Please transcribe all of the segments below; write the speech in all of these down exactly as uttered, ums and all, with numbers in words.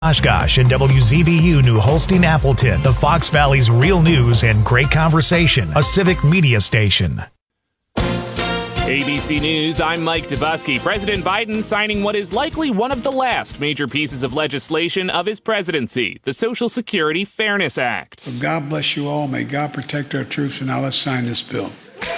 Oshkosh and W Z B U New Holstein Appleton, the Fox Valley's real news and great conversation, a civic media station. A B C News, I'm Mike Dubusky. President Biden signing what is likely one of the last major pieces of legislation of his presidency, the Social Security Fairness Act. Well, God bless you all. May God protect our troops, and now let's sign this bill.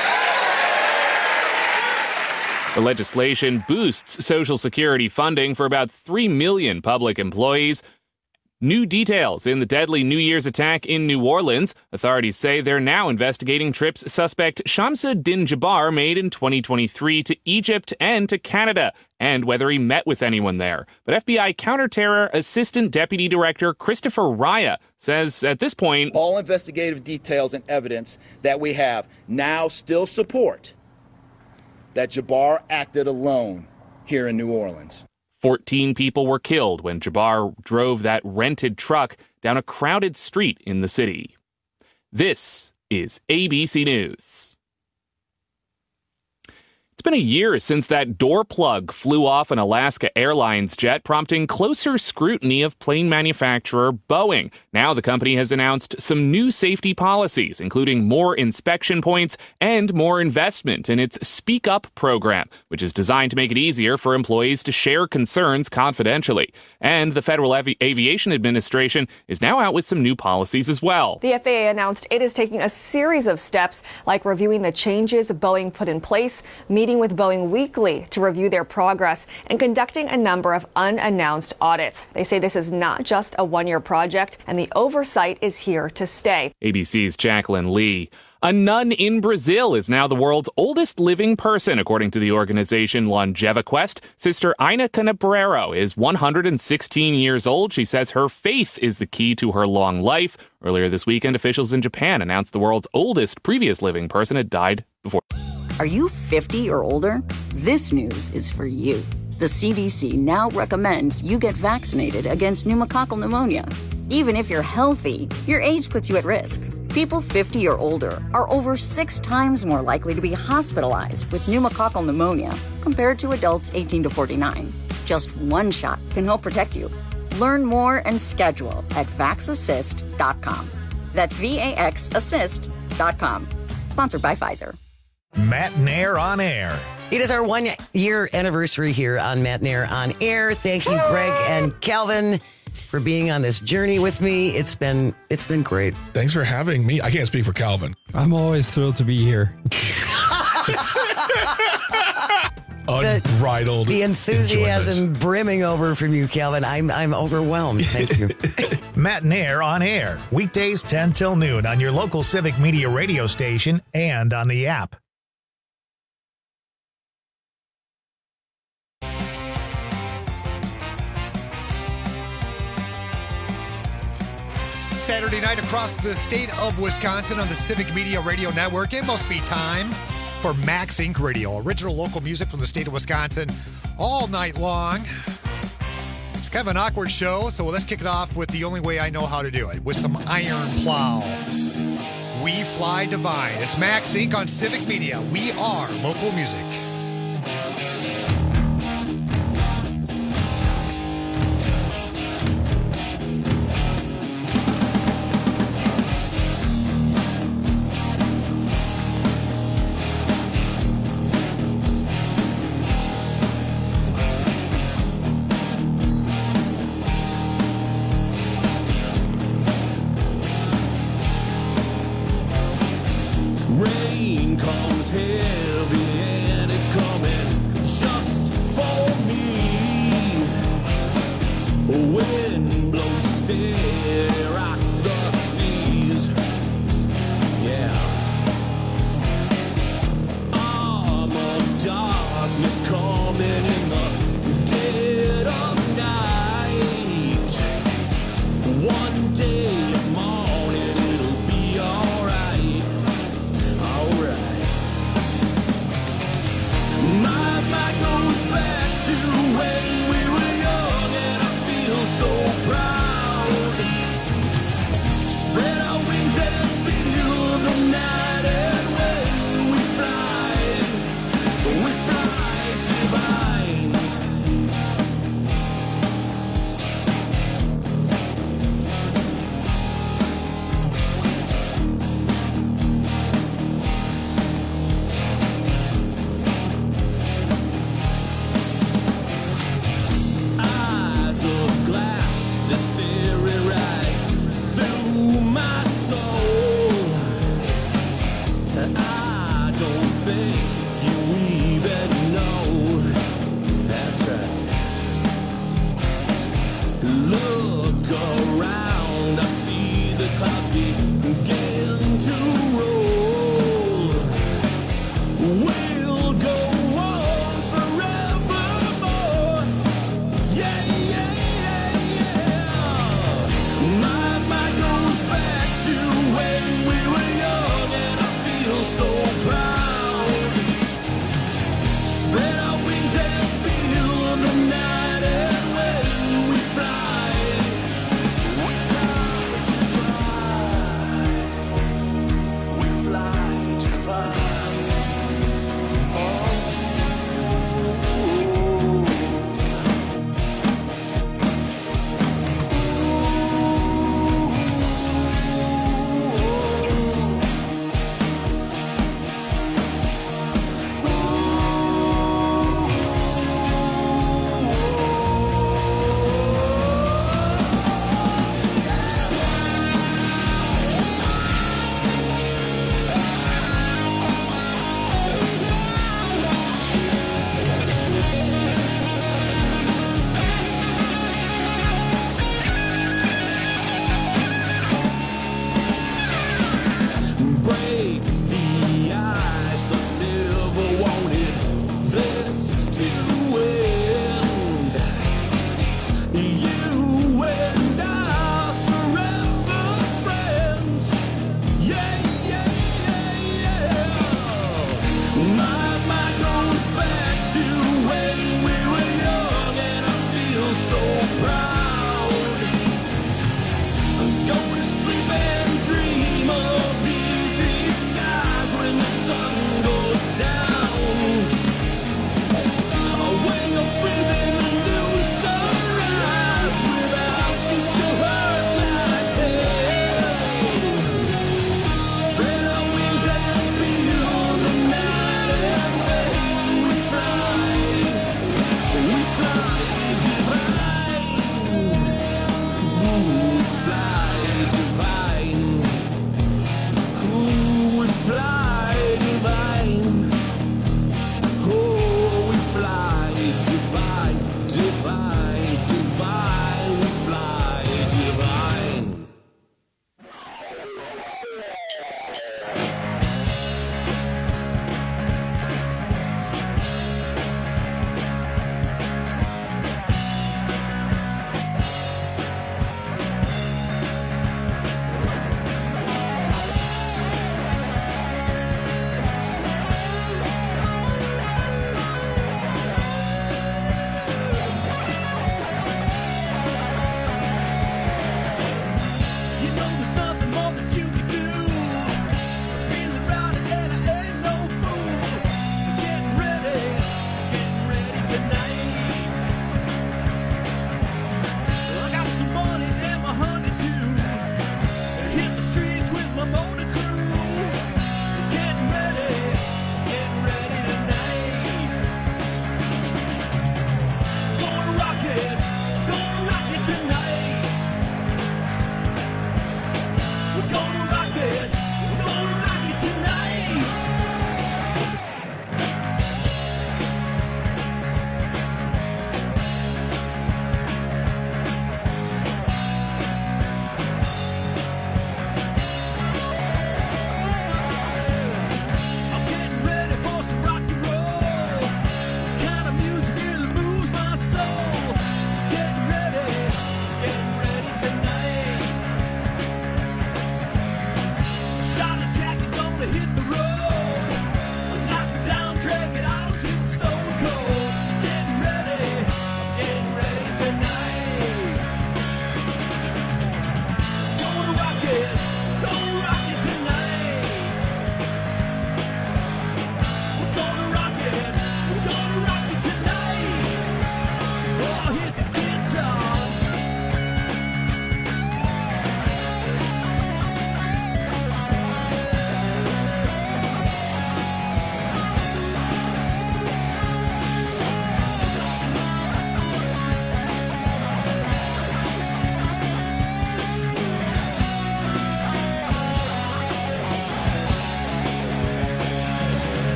The legislation boosts Social Security funding for about three million public employees. New details in the deadly New Year's attack in New Orleans. Authorities say they're now investigating trips suspect Shamsuddin Jabbar made in twenty twenty-three to Egypt and to Canada, and whether he met with anyone there. But F B I Counterterror Assistant Deputy Director Christopher Raya says at this point, all investigative details and evidence that we have now still support that Jabbar acted alone here in New Orleans. fourteen people were killed when Jabbar drove that rented truck down a crowded street in the city. This is A B C News. It's been a year since that door plug flew off an Alaska Airlines jet, prompting closer scrutiny of plane manufacturer Boeing. Now the company has announced some new safety policies, including more inspection points and more investment in its Speak Up program, which is designed to make it easier for employees to share concerns confidentially. And the Federal Avi- Aviation Administration is now out with some new policies as well. The F A A announced it is taking a series of steps, like reviewing the changes Boeing put in place, meeting with Boeing weekly to review their progress, and conducting a number of unannounced audits. They say this is not just a one-year project, and the oversight is here to stay. A B C's Jacqueline Lee. A nun in Brazil is now the world's oldest living person, according to the organization LongevaQuest. Sister Ina Canabrero is one hundred sixteen years old. She says her faith is the key to her long life. Earlier this weekend, officials in Japan announced the world's oldest previous living person had died before. Are you fifty or older? This news is for you. The C D C now recommends you get vaccinated against pneumococcal pneumonia. Even if you're healthy, your age puts you at risk. People fifty or older are over six times more likely to be hospitalized with pneumococcal pneumonia compared to adults eighteen to forty-nine. Just one shot can help protect you. Learn more and schedule at vax assist dot com. That's V A X assist dot com. Sponsored by Pfizer. Matt Nair on air. It is our one-year anniversary here on Matt Nair on air. Thank you, Greg and Calvin, for being on this journey with me. It's been it's been great. Thanks for having me. I can't speak for Calvin. I'm always thrilled to be here. Unbridled. The, the enthusiasm enjoyment. brimming over from you, Calvin. I'm I'm overwhelmed. Thank you. Matt Nair on air. Weekdays ten till noon on your local Civic Media radio station and on the app. Saturday night across the state of Wisconsin on the Civic Media Radio Network. It must be time for Max Incorporated. Radio. Original local music from the state of Wisconsin all night long. It's kind of an awkward show, so let's kick it off with the only way I know how to do it, with some Iron Plow. We Fly Divine. It's Max Incorporated on Civic Media. We are local music. Rain comes heavy and it's coming just for me. Wind blows steady, rock the seas. Yeah. Arm of darkness coming in the dead of night. One day of morning it'll be alright. Alright. My mind goes back to when we were young and I feel so proud. look around, I see the clouds begin to roll. We'll go on forevermore. Yeah, yeah, yeah, yeah. My mind goes back to when we were young, and I feel so proud. Spread our wings and feel the night, and when we fly,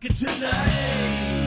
rock it tonight.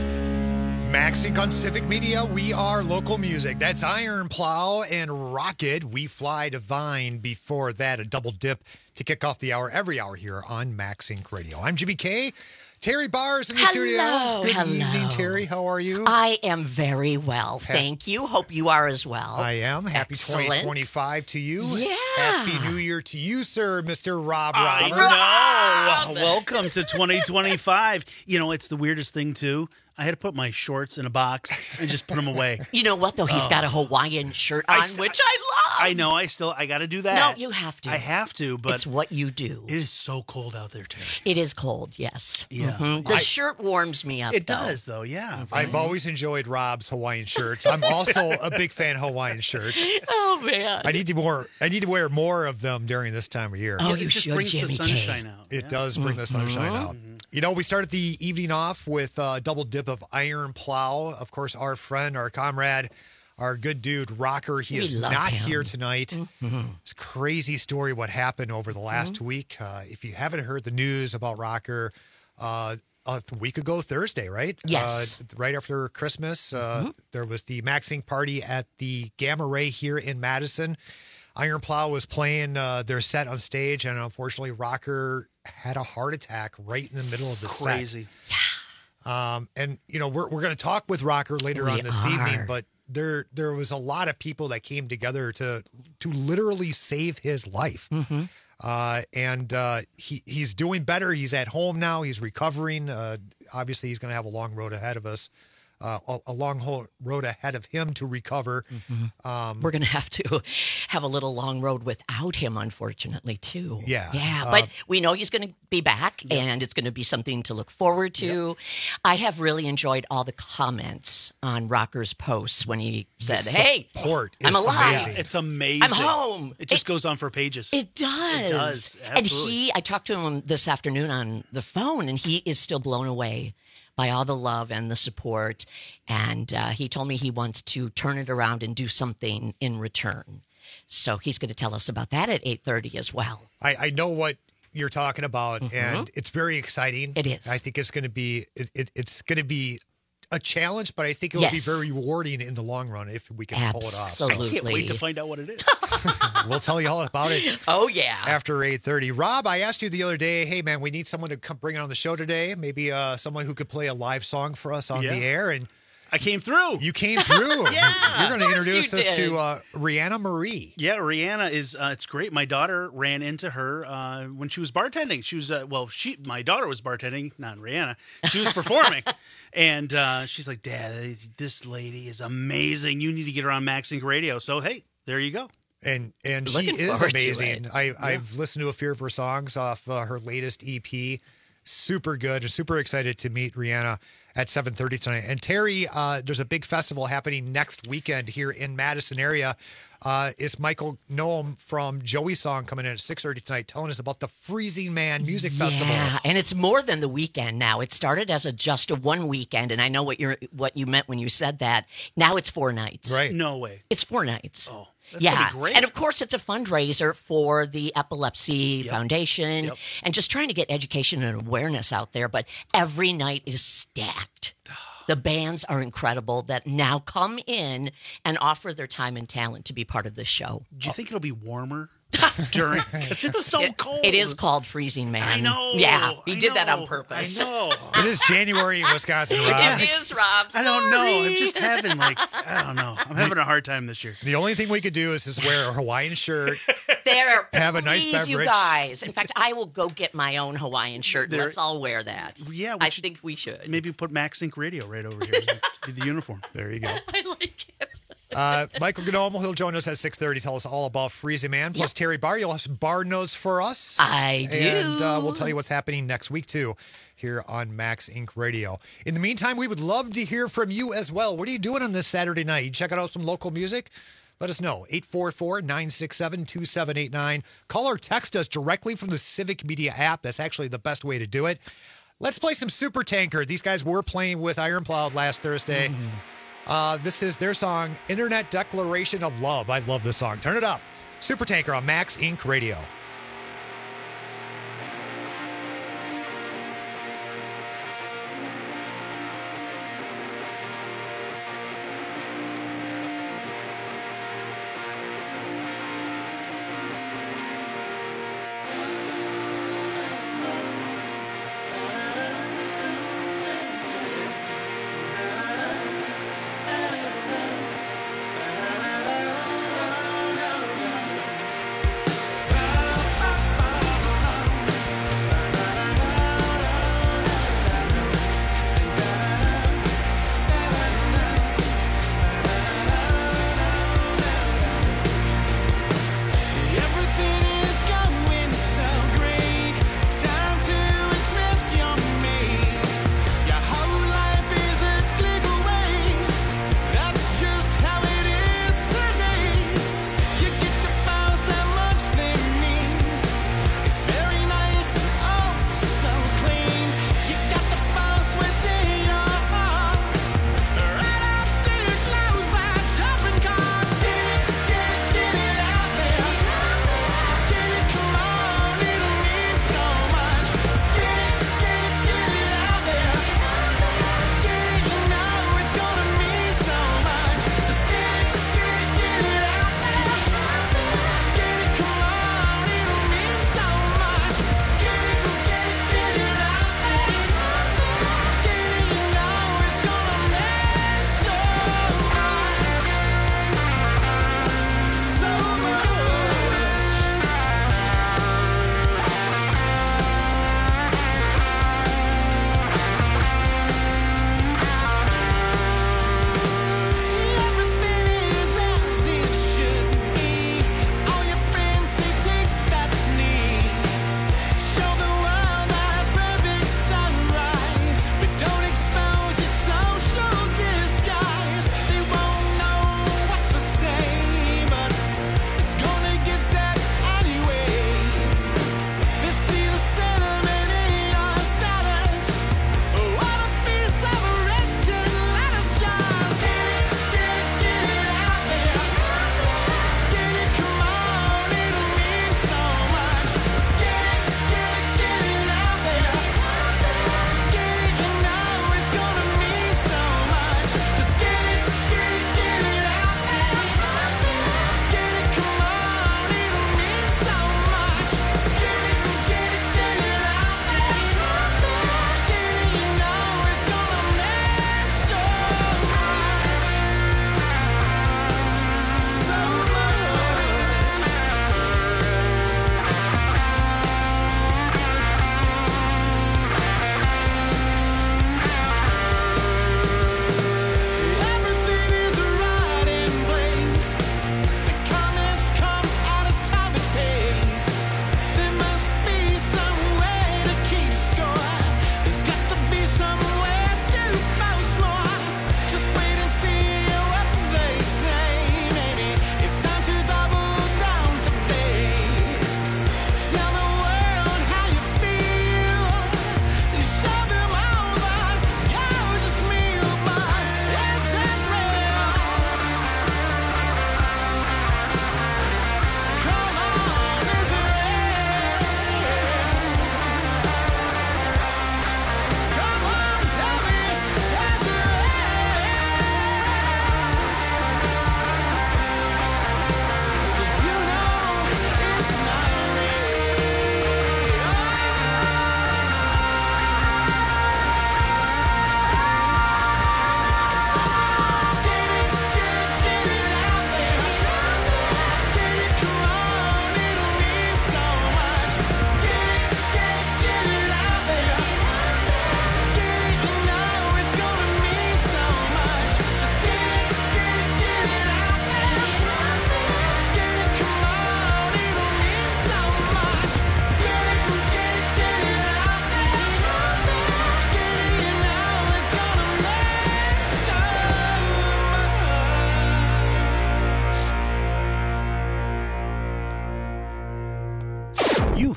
Max Inc on Civic Media. We are local music. That's Iron Plow and Rocket. We Fly Divine. Before that, a double dip to kick off the hour every hour here on Max Inc Radio. I'm Jimmy K. Terry Barr's in the hello, studio. Good hello. evening, Terry. How are you? I am very well. Thank you. Hope you are as well. I am. Happy Excellent. twenty twenty-five to you. Yeah. Happy New Year to you, sir, Mister Rob I Roberts. know. Welcome to twenty twenty-five. You know, it's the weirdest thing, too. I had to put my shorts in a box and just put them away. You know what, though? He's Oh. got a Hawaiian shirt on, I st- which I love. I know. I still, I got to do that. No, you have to. I have to, but it's what you do. it is so cold out there, Terry. It is cold, yes. Yeah. Mhm. The I- shirt warms me up. It though. does, though, yeah. I've always enjoyed Rob's Hawaiian shirts. I'm also a big fan of Hawaiian shirts. Oh man. I need to more. I need to wear more of them during this time of year. Oh, It you just should, brings Jimmy the sunshine K. out. It yeah. does bring the sunshine out. You know, we started the evening off with a double dip of Iron Plow. Of course, our friend, our comrade, our good dude, Rocker. He We is love not him. here tonight. It's a crazy story what happened over the last week. Uh, if you haven't heard the news about Rocker, uh, a week ago Thursday, right? Yes. Uh, right after Christmas, uh, there was the Max Inc party at the Gamma Ray here in Madison. Iron Plow was playing uh, their set on stage, and unfortunately, Rocker had a heart attack right in the middle of the Crazy. set. Um, and you know, we're we're going to talk with Rocker later We on this are. evening, but there there was a lot of people that came together to to literally save his life. Mm-hmm. Uh, and uh, he he's doing better. He's at home now. He's recovering. Uh, obviously, he's going to have a long road ahead of us. Uh, a, a long ho- road ahead of him to recover. Um, We're going to have to have a little long road without him, unfortunately, too. Yeah. Yeah. Uh, But we know he's going to be back, and it's going to be something to look forward to. I have really enjoyed all the comments on Rocker's posts when he said, The hey, support I'm is alive. amazing. It's amazing. I'm home. It just It- goes on for pages. It does. It does, And absolutely. he, I talked to him this afternoon on the phone, and he is still blown away by all the love and the support. And uh, he told me he wants to turn it around and do something in return. So he's going to tell us about that at eight thirty as well. I, I know what you're talking about, and it's very exciting. It is. I think it's going to be it, it, it's going to be a challenge, but I think it'll Yes. be very rewarding in the long run if we can pull it off. So Absolutely. Can't wait to find out what it is. we'll tell you all about it Oh, yeah. after eight thirty. Rob, I asked you the other day, hey, man, we need someone to come bring it on the show today. Maybe uh, someone who could play a live song for us on Yeah. the air. And I came through. you came through. Yeah. You're going to Of course introduce you us did. to uh, Rihanna Marie. Yeah, Rihanna is. Uh, it's great. My daughter ran into her uh, when she was bartending. She was uh, well. She, my daughter was bartending, not Rihanna. She was performing, and uh, she's like, "Dad, this lady is amazing. You need to get her on Max Inc Radio." So hey, there you go. And and she Looking is forward to amazing. it. I, I've listened to a few of her songs off uh, her latest E P. Super good. Super excited to meet Rihanna at seven thirty tonight. And Terry, uh, there's a big festival happening next weekend here in Madison area. Uh, is Michael Noam from Joey Song coming in at six thirty tonight telling us about the Freezing Man Music Festival. Yeah, and it's more than the weekend now. It started as a just a one weekend, and I know what you're what you meant when you said that. Now it's four nights. Right. No way. It's four nights. Oh, that's yeah, gonna be great. and of course it's a fundraiser for the Epilepsy Yep. Foundation, Yep. and just trying to get education and awareness out there. But every night is stacked. The bands are incredible that now come in and offer their time and talent to be part of this show. Do you think it'll be warmer during? Because it's so It- cold. It is called Freezing Man. I know. Yeah, he I did that on know, purpose. I know. It is January in Wisconsin, Rob. It is, Rob. I don't know. I'm Sorry. just having like I don't know. I'm having a hard time this year. The only thing we could do is just wear a Hawaiian shirt. There, Have a nice please, you beverage. guys. In fact, I will go get my own Hawaiian shirt. There- Let's all wear that. Yeah, we I should- think we should. Maybe put Max Inc Radio right over here. Be the uniform. There you go. I like it. Uh, Michael Gnome, he'll join us at six thirty, tell us all about Freezing Man. Plus, Terry Barr, you'll have some bar notes for us. I do. And uh, we'll tell you what's happening next week, too, here on Max Inc Radio. In the meantime, we would love to hear from you as well. What are you doing on this Saturday night? You checking out some local music? Let us know. eight four four, nine six seven, two seven eight nine. Call or text us directly from the Civic Media app. That's actually the best way to do it. Let's play some Super Tanker. These guys were playing with Iron Plow last Thursday. Mm-hmm. Uh, this is their song, Internet Declaration of Love. I love this song. Turn it up. Super Tanker on Max Inc Radio.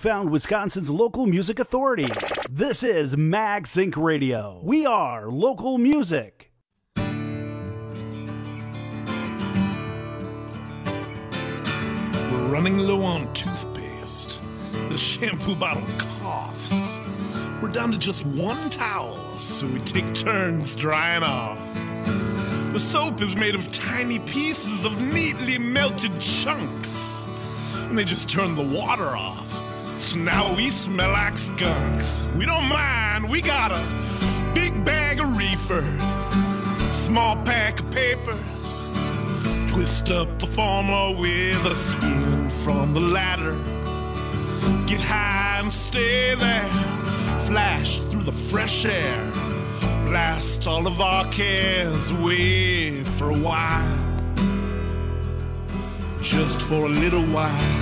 found Wisconsin's local music authority. This is MagSync Radio. We are local music. We're running low on toothpaste. The shampoo bottle coughs. We're down to just one towel, so we take turns drying off. The soap is made of tiny pieces of neatly melted chunks, and they just turn the water off. So now we smell like skunks. We don't mind, we got a big bag of reefer, small pack of papers, twist up the former with a skin from the ladder. Get high and stay there, flash through the fresh air, blast all of our cares away for a while, just for a little while.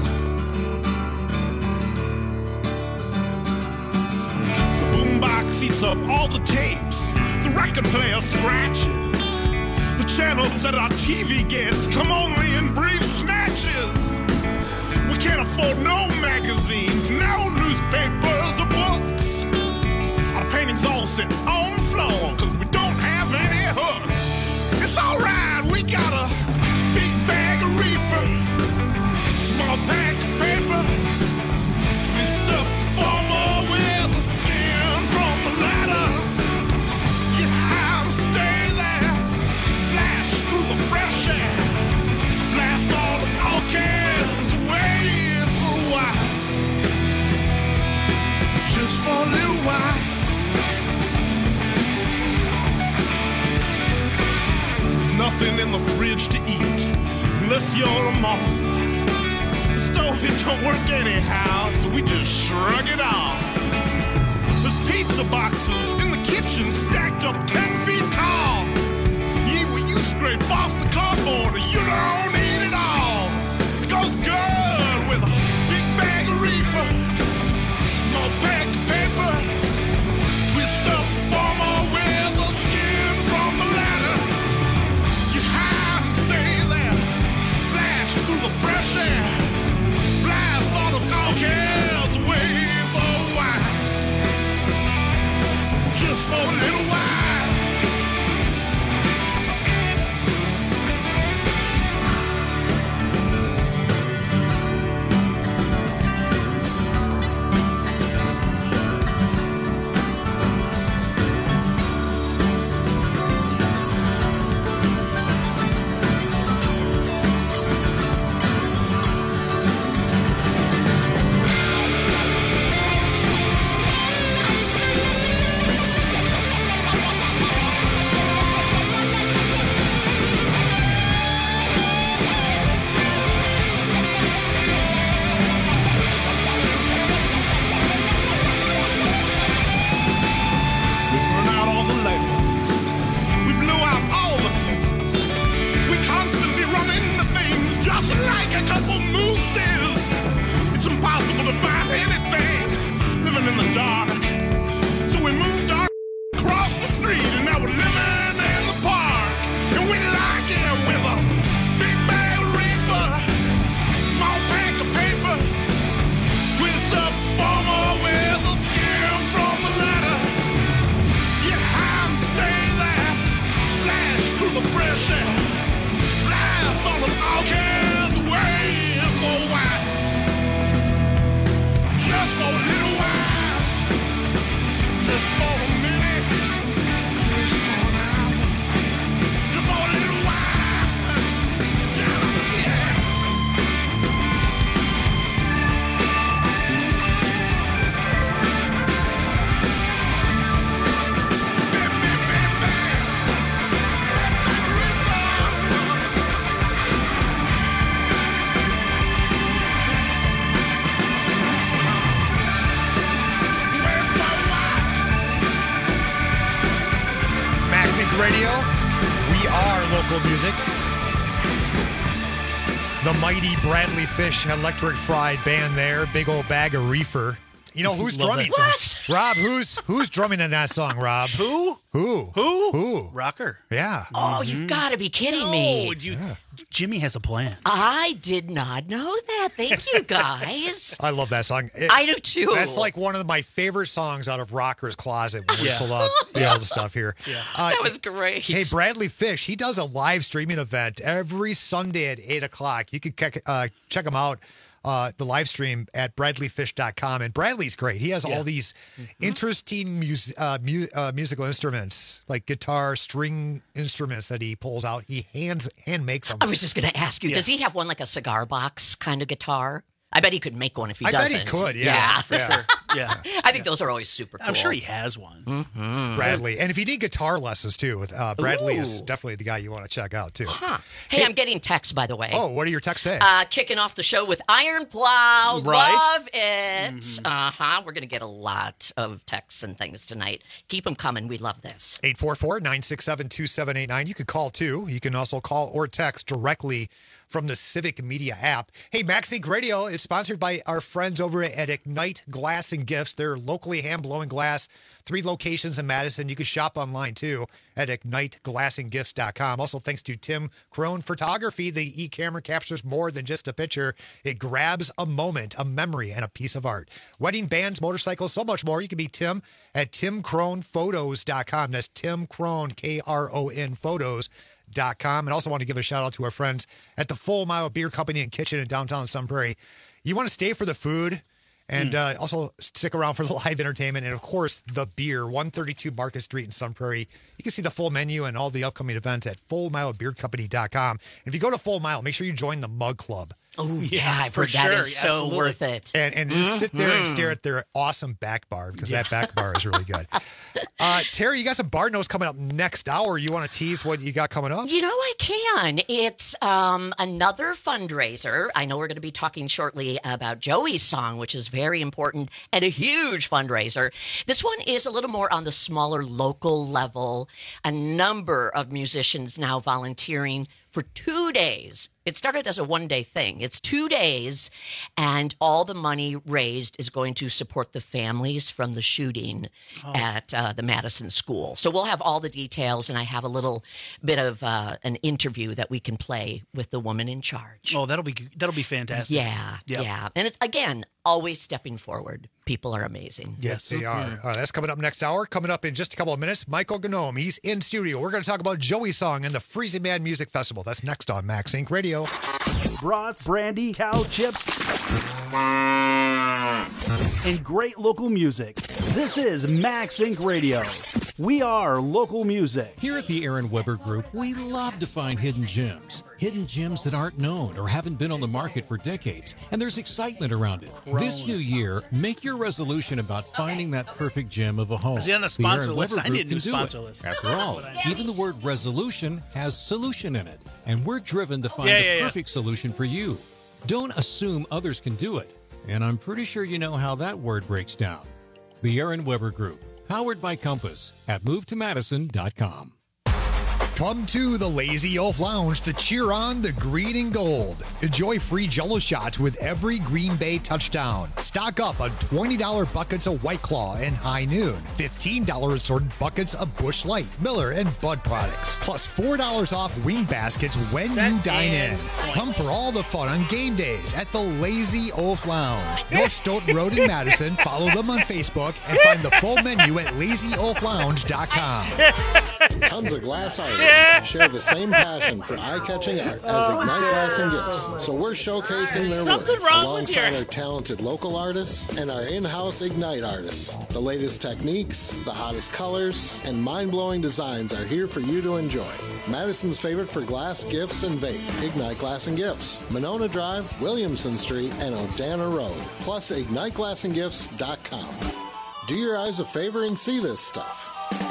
The boombox eats up all the tapes, the record player scratches, the channels that our T V gets come only in brief snatches. We can't afford no magazines, no newspapers or books. Our paintings all sit on the floor, cause we don't have any hooks. It's alright, we got a big bag of reefer, small pack of papers, twist up the former with the skin from the ladder. Get high and stay there, flash through the fresh air, blast all the all cares away for a while, just for a little while. Nothing in the fridge to eat unless you're a moth. The stove, it don't work anyhow, so we just shrug it off. There's pizza boxes in the kitchen stacked up ten feet tall. You eat what you scrape off the cardboard, or you don't eat it all. It goes good with a big bag of reefer, small pack of papers, twist up the former with the skin from the ladder. Through the fresh air, blast all the all cares away for a while, just for a little while. Radio. We are local music. The mighty Bradley Fish Electric Fried Band there. Big old bag of reefer. You know who's Love drumming? that song. Rob, who's who's drumming in that song, Rob? Who? Who? Who? Who? Rocker. Yeah. Oh, you've got to be kidding No, me. you, Jimmy has a plan. I did not know that. Thank you, guys. I love that song. It- I do too. That's like one of my favorite songs out of Rocker's Closet when Yeah. we pull out the old stuff here. Yeah. Uh, That was great. Hey, Bradley Fish, he does a live streaming event every Sunday at eight o'clock. You can check, uh, check him out, uh, the live stream at bradley fish dot com. And Bradley's great. He has Yeah. all these interesting mus- uh, mu- uh, musical instruments, like guitar, string instruments that he pulls out. He hands hand makes them. I was just going to ask you, Yeah. does he have one like a cigar box kind of guitar? I bet he could make one if he I bet doesn't. he could, yeah. Yeah. Yeah. Yeah. I think those are always super cool. I'm sure he has one. Mm-hmm. Bradley. And if you need guitar lessons too, uh, Bradley is Ooh. definitely the guy you want to check out too. Huh. Hey, I'm getting texts, by the way. Oh, what do your texts say? Uh, kicking off the show with Iron Plow. Right. Love it. Mm-hmm. Uh-huh. We're going to get a lot of texts and things tonight. Keep them coming. We love this. eight four four, nine six seven, two seven eight nine. You can call too. You can also call or text directly from the Civic Media app. Hey, MaxInc Radio is sponsored by our friends over at Ignite Glass and Gifts. They're locally hand-blowing glass, three locations in Madison. You can shop online too at ignite glass and gifts dot com. Also, thanks to Tim Crone Photography, the e-camera captures more than just a picture. It grabs a moment, a memory, and a piece of art. Wedding bands, motorcycles, so much more. You can be Tim at tim crone photos dot com. That's Tim Crone, K R O N photos dot com. And also want to give a shout out to our friends at the Full Mile Beer Company and Kitchen in downtown Sun Prairie. You want to stay for the food and uh, also stick around for the live entertainment and, of course, the beer. one thirty-two Market Street in Sun Prairie. You can see the full menu and all the upcoming events at full mile beer company dot com. If you go to Full Mile, make sure you join the Mug Club. Oh, yeah, I've for heard that sure. is so Absolutely. worth it. And, and just sit there and stare at their awesome back bar because that back bar is really good. Uh, Terry, you got some bar notes coming up next hour. You want to tease what you got coming up? You know, I can. It's um, another fundraiser. I know we're going to be talking shortly about Joey's song, which is very important and a huge fundraiser. This one is a little more on the smaller local level. A number of musicians now volunteering for two days. It started as a one-day thing. It's two days, and all the money raised is going to support the families from the shooting Oh. at uh, the Madison School. So we'll have all the details, and I have a little bit of uh, an interview that we can play with the woman in charge. Oh, that'll be that'll be fantastic. Yeah, Yep. yeah. And it's, again, always stepping forward. People are amazing. Yes, they are. All right, that's coming up next hour. Coming up in just a couple of minutes, Michael Gnome. He's in studio. We're going to talk about Joey's song and the Freezing Mad Music Festival. That's next on Max Inc Radio. Brats, brandy, cow chips, and great local music. This is Max Inc Radio. We are local music. Here at the Aaron Weber Group, we love to find hidden gems. Hidden gems that aren't known or haven't been on the market for decades, and there's excitement around it. This new year, make your resolution about finding that perfect gem of a home. Is he on the sponsor Aaron list? Weber I Group need a new can do sponsor it. list. After all, even the word resolution has solution in it, and we're driven to find Yeah, the yeah, yeah. perfect solution for you. Don't assume others can do it, and I'm pretty sure you know how that word breaks down. The Aaron Weber Group, powered by Compass at move to madison dot com. Come to the Lazy Oaf Lounge to cheer on the green and gold. Enjoy free Jell-O shots with every Green Bay touchdown. Stock up on twenty dollars buckets of White Claw and High Noon. fifteen dollars assorted buckets of Busch Light, Miller, and Bud products. Plus four dollars off wing baskets when Set you dine and in. point. Come for all the fun on game days at the Lazy Oaf Lounge. North Stoughton Road in Madison. Follow them on Facebook and find the full menu at lazy oaf lounge dot com. Tons of glass artists share the same passion for eye-catching art as Ignite Glass and Gifts. So we're showcasing their work Something wrong with alongside your- our talented local artists and our in-house Ignite artists. The latest techniques, the hottest colors, and mind-blowing designs are here for you to enjoy. Madison's favorite for glass, gifts, and vape. Ignite Glass and Gifts. Monona Drive, Williamson Street, and Odana Road. Plus ignite glass and gifts dot com. Do your eyes a favor and see this stuff.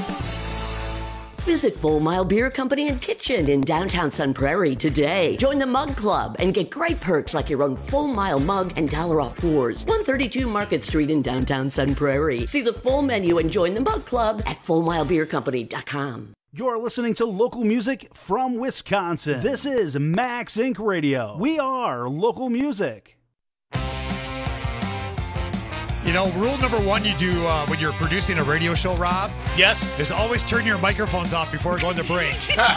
Visit Full Mile Beer Company and Kitchen in downtown Sun Prairie today. Join the Mug Club and get great perks like your own Full Mile mug and dollar off pours. one thirty-two Market Street in downtown Sun Prairie. See the full menu and join the Mug Club at full mile beer company dot com. You're listening to local music from Wisconsin. This is Max Inc Radio. We are local music. You know, rule number one you do uh, when you're producing a radio show, Rob. Yes. Is always turn your microphones off before going to break.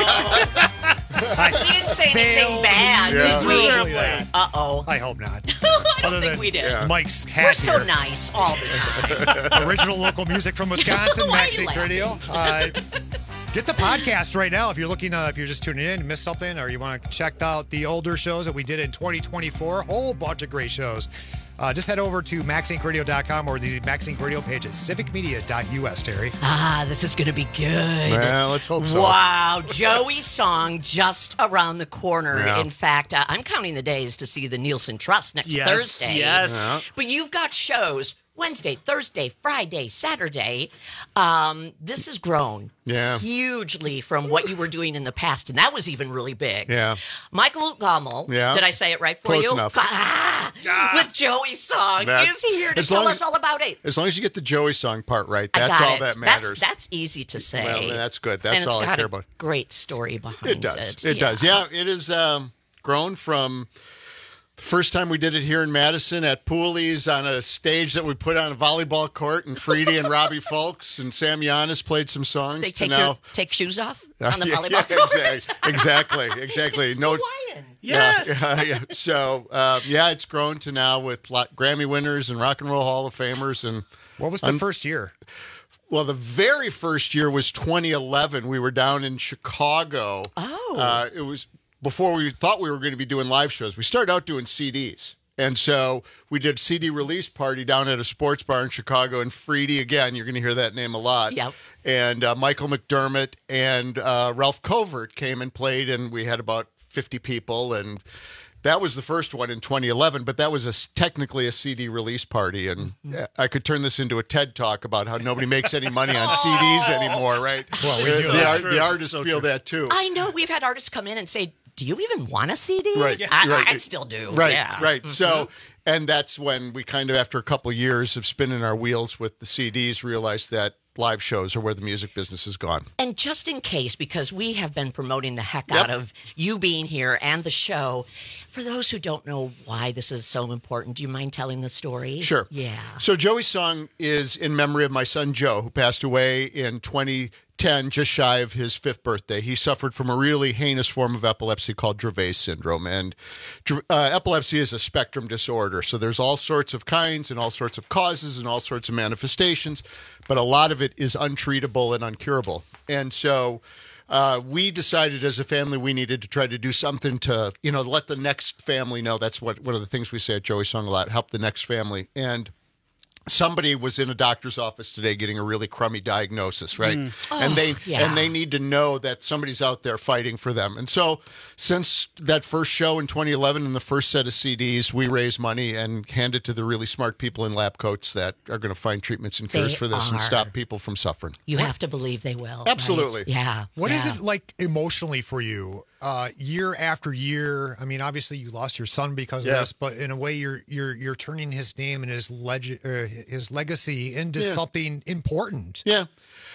We didn't say anything bad, Yeah. did we? Really that. Uh-oh. I hope not. I don't Other think than we did. Mike's hat We're so here. nice all the time. Original local music from Wisconsin, Why are Max you Inc Radio. Uh, get the podcast right now if you're looking. Uh, if you're just tuning in, and missed something, or you want to check out the older shows that we did in twenty twenty-four. Whole bunch of great shows. Uh, just head over to max inc radio dot com or the Max Inc Radio page at civic media dot u s, Terry. Ah, this is going to be good. Well, let's hope so. Wow, Joey's song just around the corner. Yeah. In fact, uh, I'm counting the days to see the Nielsen Trust next Yes, Thursday. yes. Yeah. But you've got shows Wednesday, Thursday, Friday, Saturday. Um, this has grown Yeah. hugely from what you were doing in the past, and that was even really big. Yeah. Michael Gommel, Yeah. did I say it right for Close you? enough. Ah, with Joey's song. That- is he here to as tell long us as- all about it? As long as you get the Joey song part right, I that's got all it. that matters. That's, that's easy to say. Well, that's good. That's and it's all I got care a about. Great story behind It it. does. It does. Yeah, it is um, grown from the first time we did it here in Madison at Pooley's on a stage that we put on a volleyball court, and Freedy and Robbie Folks and Sam Yanis played some songs. They to take now, their, take shoes off on the Yeah, volleyball yeah, court. exactly, exactly, exactly. No, Yes. Yeah, yeah, yeah. So uh, yeah, it's grown to now with lot, Grammy winners and Rock and Roll Hall of Famers. And what was the un- first year? Well, the very first year was twenty eleven. We were down in Chicago. Oh, uh, it was before we thought we were going to be doing live shows. We started out doing C Ds. And so we did C D release party down at a sports bar in Chicago, and Freedy, again, you're going to hear that name a lot. Yep. And uh, Michael McDermott and uh, Ralph Covert came and played, and we had about fifty people. And that was the first one in twenty eleven, but that was a, technically a C D release party. And I could turn this into a TED Talk about how nobody makes any money on C Ds anymore, right? Well, we do. The, That's the, true. artists So feel true. that too. I know. We've had artists come in and say, do you even want a C D? Right, I, right. I still do. Right, yeah. right. Mhm. So, and that's when we kind of, after a couple of years of spinning our wheels with the C Ds, realized that live shows are where the music business has gone. And just in case, because we have been promoting the heck Yep. out of you being here and the show, for those who don't know why this is so important, do you mind telling the story? Sure. Yeah. So Joey's song is in memory of my son Joe, who passed away in twenty ten, just shy of his fifth birthday. He suffered from a really heinous form of epilepsy called Dravet syndrome. And uh, epilepsy is a spectrum disorder. So there's all sorts of kinds and all sorts of causes and all sorts of manifestations, but a lot of it is untreatable and uncurable. And so uh, we decided as a family we needed to try to do something to, you know, let the next family know. That's what one of the things we say at Joey's Song a lot, help the next family. And somebody was in a doctor's office today getting a really crummy diagnosis, right? Mm. And Oh, they yeah. and they need to know that somebody's out there fighting for them. And so since that first show in twenty eleven and the first set of C Ds, we raise money and hand it to the really smart people in lab coats that are going to find treatments and cures They for this are. and stop people from suffering. You have to believe they will. Absolutely. right? Yeah. What is yeah. it like emotionally for you, uh, year after year? I mean, obviously you lost your son because of Yeah. this, but in a way, you're you're you're turning his name and his leg uh, his legacy into Yeah. something important. Yeah.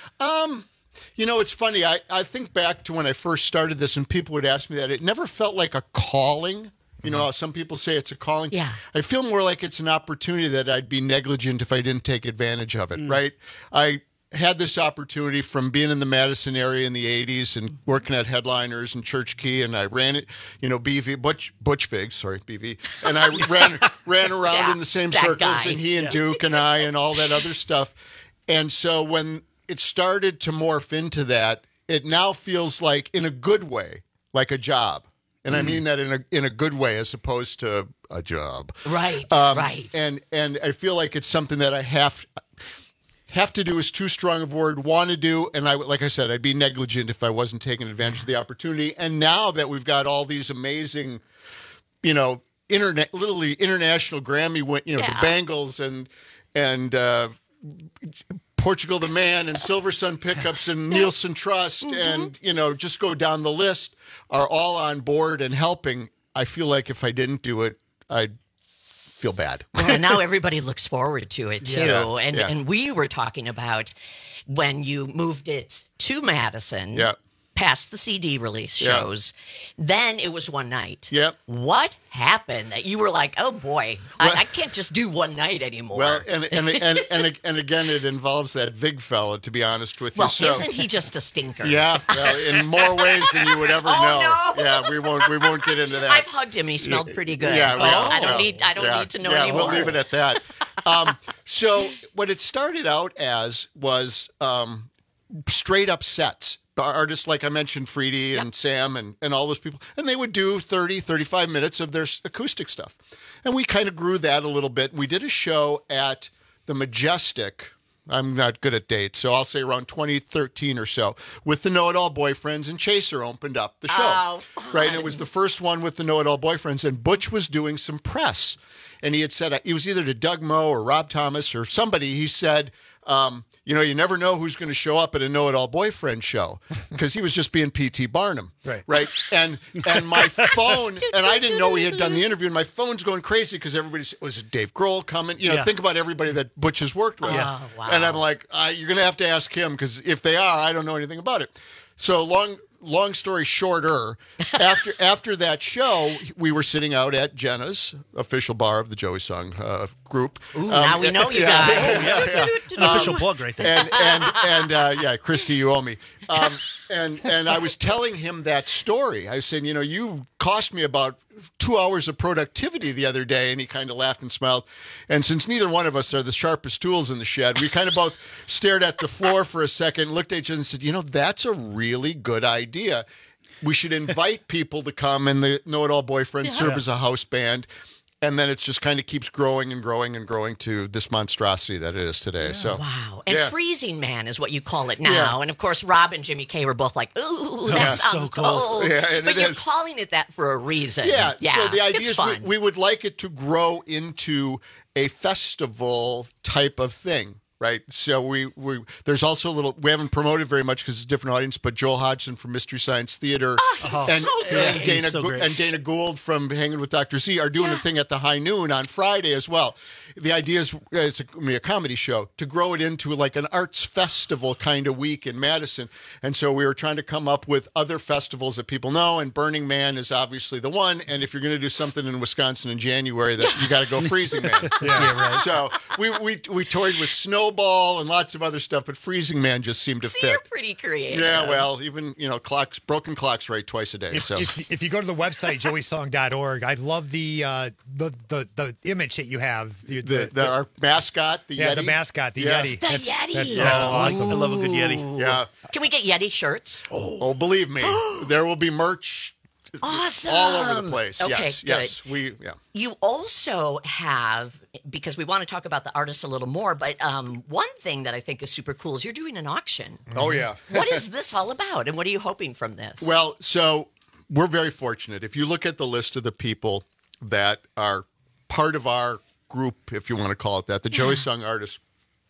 Um, you know, it's funny. I, I think back to when I first started this and people would ask me that. It never felt like a calling. You know, how some people say it's a calling. Yeah. I feel more like it's an opportunity that I'd be negligent if I didn't take advantage of it, Mm. right? I had this opportunity from being in the Madison area in the eighties and working at Headliners and Church Key, and I ran it, you know, B V, Butch, Butch Vig, sorry, B V, and I ran ran around Yeah, in the same that circles, guy. and he and Yeah. Duke and I and all that other stuff. And so when it started to morph into that, it now feels like, in a good way, like a job. And I Mm. mean that in a in a good way as opposed to a job. Right, Um, right. And and I feel like it's something that I have have to do is too strong a word, want to do. And I, like I said, I'd be negligent if I wasn't taking advantage of the opportunity. And now that we've got all these amazing, you know, internet, literally international Grammy, win, you know, Yeah. the Bangles and, and, uh, Portugal the Man and Silver Sun Pickups and Nielsen Trust Mm-hmm. and, you know, just go down the list are all on board and helping. I feel like if I didn't do it, I'd feel bad. Well, and now everybody looks forward to it too. Yeah, and yeah. and we were talking about when you moved it to Madison. Yeah. past the C D release Yeah. shows. Then it was one night. Yep. What happened that you were like, oh boy, Well- I, I can't just do one night anymore? Well, and and, and and and again, it involves that Vig fella. To be honest with you, Well, so isn't he just a stinker? yeah, well, in more ways than you would ever Oh, know. no. Yeah, we won't we won't get into that. I've hugged him. He smelled pretty good. Yeah, but well, I don't well, need. I don't yeah, need to know yeah, anymore. We'll leave it at that. Um, so what it started out as was um, straight up sets. Artists like I mentioned, Freedy and Sam and, and all those people. And they would do thirty, thirty-five minutes of their s- acoustic stuff. And we kind of grew that a little bit. We did a show at the Majestic. I'm not good at dates, so I'll say around twenty thirteen or so, with the Know It All Boyfriends, and Chaser opened up the show. Oh, right? And it was the first one with the Know It All Boyfriends, and Butch was doing some press. And he had said, it was either to Doug Moe or Rob Thomas or somebody, he said, um, you know, you never know who's going to show up at a Know It All Boyfriend show, because he was just being P T Barnum. Right. Right. And and my phone, and I didn't know he had done the interview, and my phone's going crazy because everybody's, was it Dave Grohl coming? You know, Yeah. think about everybody that Butch has worked with. Yeah. Oh, wow. And I'm like, uh, you're going to have to ask him, because if they are, I don't know anything about it. So long long story shorter, after after that show, we were sitting out at Jenna's, official bar of the Joey Song uh, group. Ooh, now we know you yeah, guys. yeah, yeah. An official plug right there. And and and uh, yeah, Christy, you owe me. Um, and and I was telling him that story. I was saying, you know, you cost me about two hours of productivity the other day, and he kind of laughed and smiled. And since neither one of us are the sharpest tools in the shed, we kind of both stared at the floor for a second, looked at each other, and said, you know, that's a really good idea. We should invite people to come, and the Know It All Boyfriends Yeah. serve as a house band. And then it just kind of keeps growing and growing and growing to this monstrosity that it is today. So Wow. And yeah. Freezing Man is what you call it now. Yeah. And of course, Rob and Jimmy K were both like, ooh, that Yeah, sounds so cool. cool. Yeah, and but it you're is. calling it that for a reason. Yeah, Yeah. so the idea it's is we, fun. we would like it to grow into a festival type of thing. Right, so we, we there's also a little, we haven't promoted very much because it's a different audience, but Joel Hodgson from Mystery Science Theater Oh, and, so good. and Dana He's so Gou- great. and Dana Gould from Hanging with Doctor Z are doing a thing at the High Noon on Friday as well. The idea is uh, it's a, I mean, a comedy show to grow it into like an arts festival kind of week in Madison, and so we were trying to come up with other festivals that people know, and Burning Man is obviously the one. And if you're going to do something in Wisconsin in January, that you got to go Freezing Man. Yeah, right. So we we we toyed with Snowball and lots of other stuff, but Freezing Man just seemed to See, fit. you're pretty creative. Yeah, well, even you know, clocks, broken clocks, right twice a day. If, so if, if you go to the website joey song dot org, I love the uh, the, the the image that you have. The, the, the our mascot, the yeah, Yeti. the mascot, the Yeah. Yeti. The That's, Yeti. That's, Oh, that's awesome. I love a good Yeti. Yeah. Can we get Yeti shirts? Oh, believe me, there will be merch Awesome. all over the place. Okay, yes, good. yes, we yeah. You also have, because we want to talk about the artists a little more, but um, one thing that I think is super cool is you're doing an auction. Oh yeah. What is this all about, and what are you hoping from this? Well, so we're very fortunate. If you look at the list of the people that are part of our group, if you want to call it that, the Joey Song artists,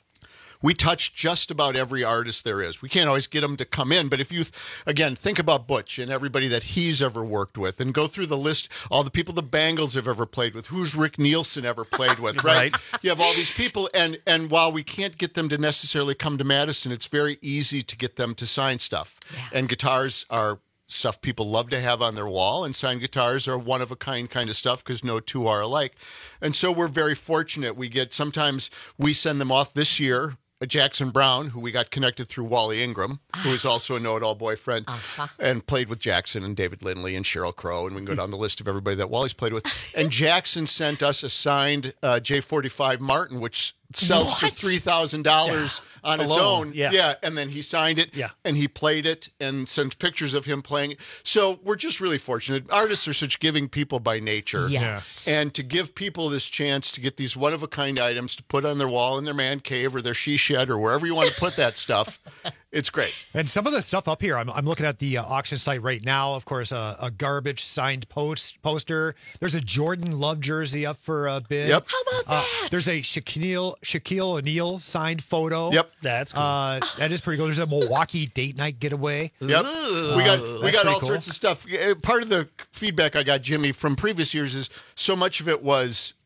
we touch just about every artist there is. We can't always get them to come in, but if you, again, think about Butch and everybody that he's ever worked with, and go through the list, all the people the Bangles have ever played with, who's Rick Nielsen ever played with, right? Right. You have all these people, and and while we can't get them to necessarily come to Madison, it's very easy to get them to sign stuff. And guitars are stuff people love to have on their wall, and signed guitars are one of a kind kind of stuff because no two are alike. And so we're very fortunate. We get, sometimes we send them off. This year, uh, Jackson Brown, who we got connected through Wally Ingram, who is also a Know It All boyfriend, Uh-huh. and played with Jackson and David Lindley and Sheryl Crow, and we can go down the list of everybody that Wally's played with. And Jackson sent us a signed uh, J forty-five Martin, which sells for What? three thousand dollars on its Alone, own. yeah. yeah, and then he signed it, Yeah. and he played it and sent pictures of him playing it. So we're just really fortunate. Artists are such giving people by nature. Yes. And to give people this chance to get these one-of-a-kind items to put on their wall in their man cave or their she shed or wherever you want to put that stuff, it's great. And some of the stuff up here, I'm, I'm looking at the uh, auction site right now. Of course, uh, a garbage signed post poster. There's a Jordan Love jersey up for a bid. Yep. How about Uh, that? there's a Shaquille Shaquille O'Neal signed photo. Yep. That's cool. Uh, that is pretty cool. There's a Milwaukee date night getaway. Yep. Ooh. We got That's we got pretty all cool. sorts of stuff. Uh, Part of the feedback I got, Jimmy, from previous years is so much of it was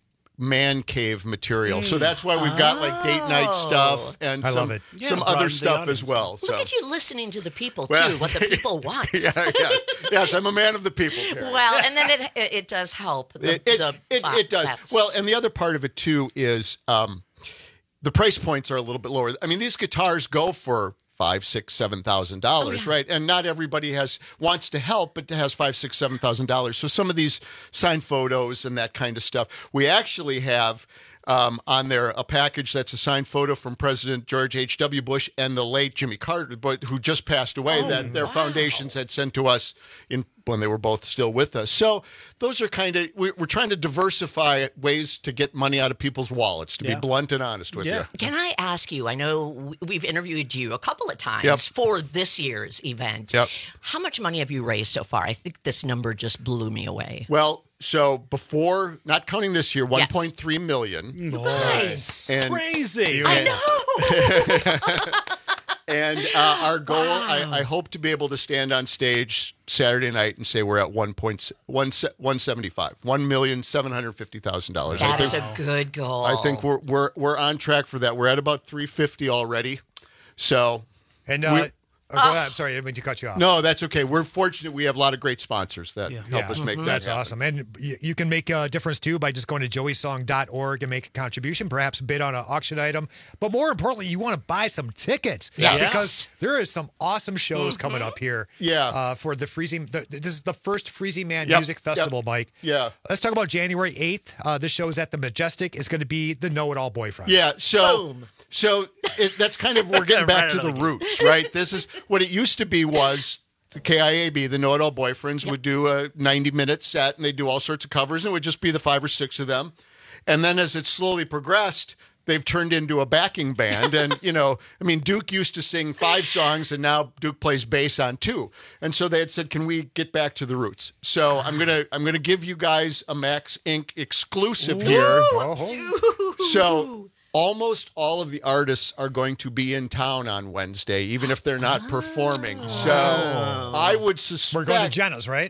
man cave material. So that's why we've got like date night stuff and I some, love it. Yeah, some broaden other the stuff audience. as well. Look So. at you listening to the people, too, Well, what the people want. yeah, yeah. Yes, I'm a man of the people. Karen. Well, and then it it, it does help. The, It, it, the, it, uh, it does. that's- Well, and the other part of it, too, is um, the price points are a little bit lower. I mean, these guitars go for five, six, seven thousand dollars, right? And not everybody has wants to help, but has five, six, seven thousand dollars. So some of these signed photos and that kind of stuff, we actually have um, on there a package that's a signed photo from President George H W. Bush and the late Jimmy Carter, but who just passed away. Oh, that their wow. foundations had sent to us in when they were both still with us. So those are kind of we're, we're trying to diversify ways to get money out of people's wallets. To Yeah. be blunt and honest with Yeah. you. Can I ask you? I know w- we've interviewed you a couple of times Yep. for this year's event. Yep. How much money have you raised so far? I think this number just blew me away. Well, so before, not counting this year, one point three million. Nice. And, Crazy. I know. and uh, our goal, I, I hope to be able to stand on stage Saturday night and say we're at one point one one seventy five, one million seven hundred fifty thousand dollars. That I is think, a good goal. I think we're we're we're on track for that. We're at about three fifty already. So And uh, we- oh, go ahead. I'm sorry, I didn't mean to cut you off. no, that's okay. We're fortunate we have a lot of great sponsors that help Yeah. us make that That's happen. awesome. And you, you can make a difference too by just going to joey song dot org and make a contribution, perhaps bid on an auction item. But more importantly, you want to buy some tickets. Yes. Because there is some awesome shows coming up here. Yeah. Uh, for the Freezing, the, this is the first Freezing Man Yep. Music Festival, Yep. Mike. Yeah. Let's talk about January eighth. Uh, this show is at the Majestic. It's going to be the Know It All Boyfriends. Yeah, so Boom. so it, that's kind of we're getting back Right to out the of the gate. roots, right? This is what it used to be was the K I A B, the Know It All Boyfriends, would do a ninety minute set and they do all sorts of covers, and it would just be the five or six of them. And then as it slowly progressed, they've turned into a backing band. And, you know, I mean, Duke used to sing five songs and now Duke plays bass on two. And so they had said, can we get back to the roots? So I'm going to I'm going to give you guys a Max Incorporated exclusive here. Oh, So almost all of the artists are going to be in town on Wednesday, even if they're not performing. So I would suspect we're going to Jenna's, right?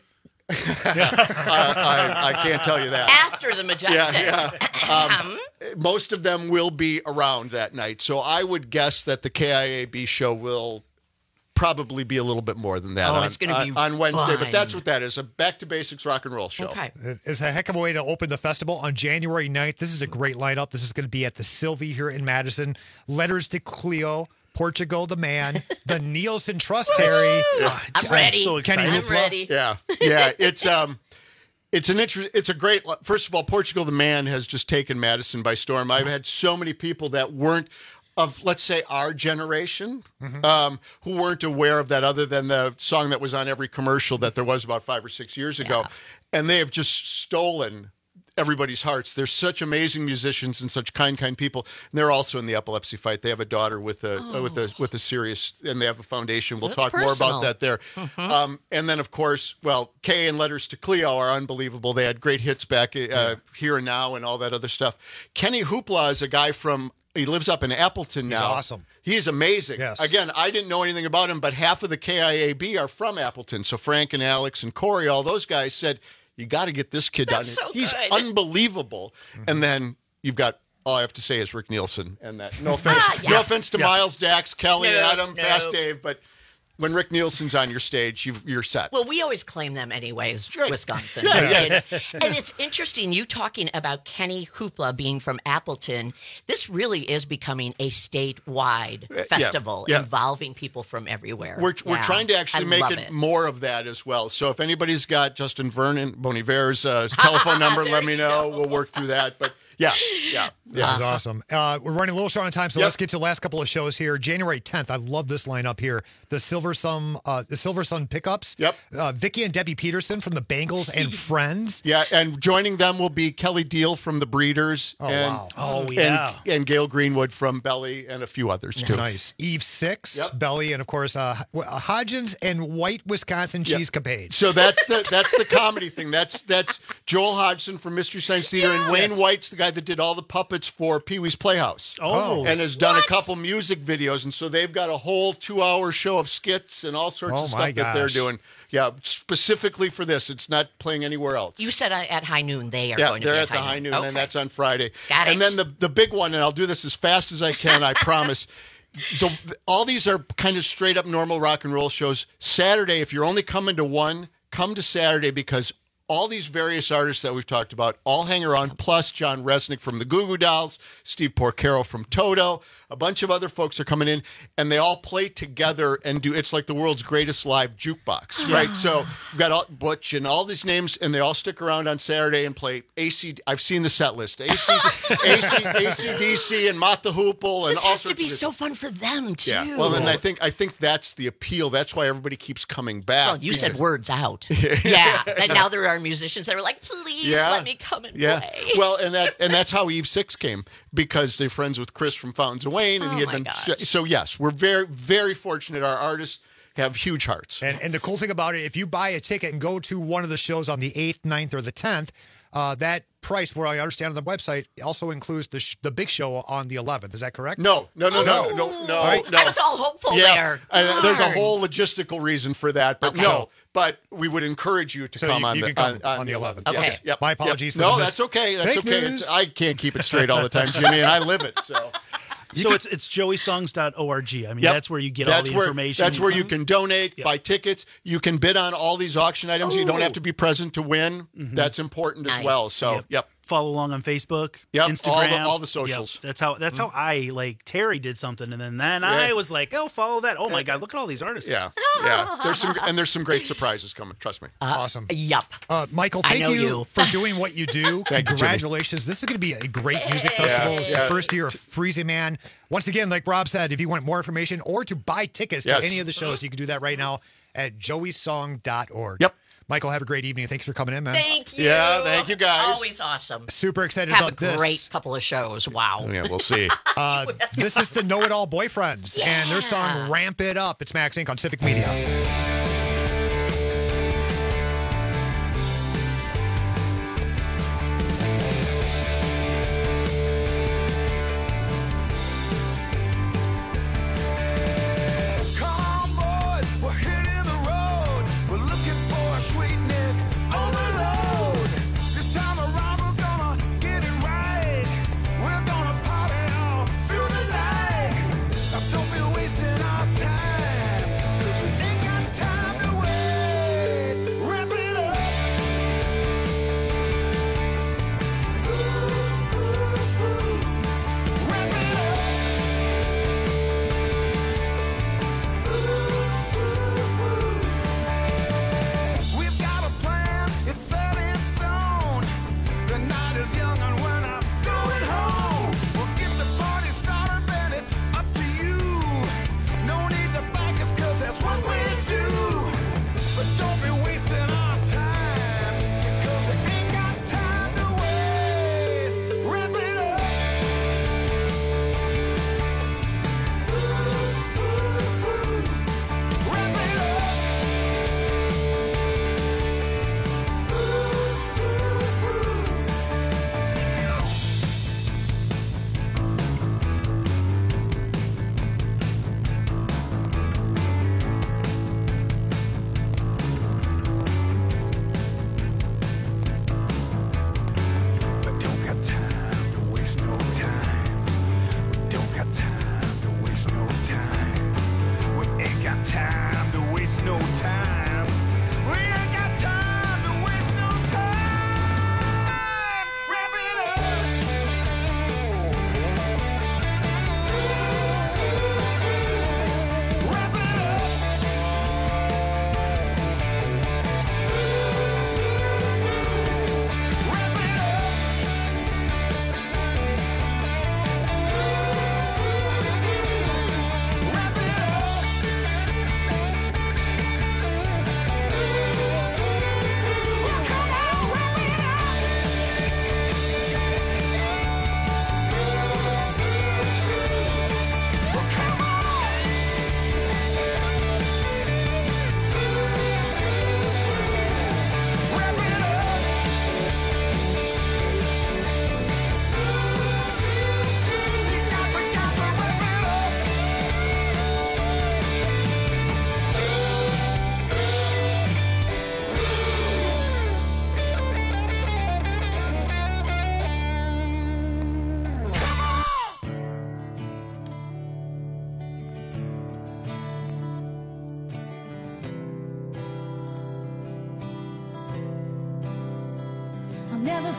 I, I, I can't tell you that. After the Majestic. Yeah, yeah. Um, most of them will be around that night. So I would guess that the K I A B show will probably be a little bit more than that Oh, on, it's gonna on- be on Wednesday. But fun. that's what that is, a back to basics rock and roll show. Okay. It's a heck of a way to open the festival on January ninth. This is a great lineup. This is going to be at the Sylvie here in Madison. Letters to Cleo, Portugal the Man, the Nielsen Trust, Terry. I'm ready. so Kenny excited. I'm Hoopla. ready. Yeah, yeah. It's um, it's an inter- It's a great. First of all, Portugal the Man has just taken Madison by storm. I've had so many people that weren't of, let's say, our generation, Mm-hmm. um, who weren't aware of that, other than the song that was on every commercial that there was about five or six years ago, Yeah. and they have just stolen everybody's hearts. They're such amazing musicians and such kind, kind people. And they're also in the epilepsy fight. They have a daughter with a uh, with a with a serious, and they have a foundation. We'll that's talk more personal. about that there. Um, and then, of course, well, Kay and Letters to Cleo are unbelievable. They had great hits back uh, here and now, and all that other stuff. Kenny Hoopla is a guy from. He lives up in Appleton now. He's awesome. He is amazing. Yes. Again, I didn't know anything about him, but half of the K I A B are from Appleton. So Frank and Alex and Corey, all those guys said, you got to get this kid That's down so here. He's good. unbelievable. And then you've got, all I have to say is Rick Nielsen. And that, no offense, Ah, yeah. no offense to Yeah. Miles, Dax, Kelly, No, Adam, no. Fast Dave, but when Rick Nielsen's on your stage, you've, you're set. Well, we always claim them anyways, Wisconsin. Yeah, yeah. And, and it's interesting you talking about Kenny Hoopla being from Appleton. This really is becoming a statewide yeah, festival yeah. involving people from everywhere. We're, we're Yeah. trying to actually I make love it, more of that as well. So if anybody's got Justin Vernon, Bon Iver's uh, telephone number, There let me you know. go. We'll work through that. But yeah, yeah. This is awesome. Uh, we're running a little short on time, so Yep. let's get to the last couple of shows here. January tenth, I love this lineup here. The Silver Sun, uh, the Silver Sun Pickups. Yep. Uh, Vicky and Debbie Peterson from the Bangles and Friends. Yeah, and joining them will be Kelly Deal from the Breeders. Oh, and, wow. Oh, yeah. And, and Gail Greenwood from Belly and a few others, too. Nice. Eve Six, Yep. Belly, and of course uh, H- Hodgins and White Wisconsin Yep. Cheese Capades. So that's the that's the comedy thing. That's that's Joel Hodgson from Mystery Science Theater, and Wayne White's the guy that did all the puppets for Pee-wee's Playhouse. Oh. And has done What? a couple music videos. And so they've got a whole two-hour show of skits and all sorts Oh, of my stuff that they're gosh. doing. Yeah, specifically for this. It's not playing anywhere else. You said uh, at High Noon they are yeah, going to they're be at the High Noon, Okay. and that's on Friday. Got and it. then the, the big one, and I'll do this as fast as I can, I promise. The, all these are kind of straight up normal rock and roll shows. Saturday, if you're only coming to one, come to Saturday because all these various artists that we've talked about all hang around, plus John Resnick from the Goo Goo Dolls, Steve Porcaro from Toto, a bunch of other folks are coming in, and they all play together and do, it's like the world's greatest live jukebox, right? So we've got all, Butch and all these names, and they all stick around on Saturday and play A C, I've seen the set list, A C, A C, A C D C and Mott the Hoople. And This all has to sorts be of so fun for them too. yeah. Well, and I think I think that's the appeal. That's why everybody keeps coming back. Well, you said words out. Yeah. And now there are musicians that are like, please Yeah. let me come and Yeah. play. Well, and that and that's how Eve Six came, because they're friends with Chris from Fountains of Wayne, and Oh he had my been gosh. so yes, we're very very fortunate. Our artists have huge hearts. And, and the cool thing about it, if you buy a ticket and go to one of the shows on the eighth, ninth, or the tenth, uh, that price, where I understand on the website, also includes the sh- the big show on the eleventh. Is that correct? No, no, no, no, no, no, All right. no. I was all hopeful yeah, there. and there's a Darn. whole logistical reason for that, but Okay. no. But we would encourage you to So come you- on, you the, can come on, on the eleventh. Yes. Okay. Yep. My Yep. apologies for No, the mis- that's okay. That's Fake okay. news. It's, I can't keep it straight all the time, Jimmy, and I live it. So. So it's it's joey songs dot org. I mean, Yep. that's where you get That's all the where, information. That's where you can donate, Yep. buy tickets. You can bid on all these auction items. You don't Ooh. have to be present to win. Mhm. That's important as Nice. well. So, Yep. yep. Follow along on Facebook, Yep, Instagram, all the- all the Yep. socials. That's how that's how I like Terry did something, and then then Yeah. I was like, oh, follow that. Oh my God, look at all these artists. Yeah, yeah. There's some and there's some great surprises coming. Trust me. Awesome. Yup. Uh, Michael, I thank know you, you. for doing what you do. Thank you, Jimmy. Congratulations. This is going to be a great music festival. It's yeah. the first year of Freezing Man. Once again, like Rob said, if you want more information or to buy tickets Yes. to any of the shows, you can do that right now at joey song dot org. Yep. Michael, have a great evening. Thanks for coming in, man. Thank you. Yeah, thank you, guys. Always awesome. Super excited Have about a this. great couple of shows. Wow. Yeah, we'll see. Uh, this is the Know It All Boyfriends and their song Ramp It Up. It's Max Inc on Civic Media. Come on, boys, we're hitting the road. We're looking for a sweetness on the road. This time around, we're gonna get it right. We're gonna party all through the night. Now, don't be wasting our time, 'cause we ain't got time.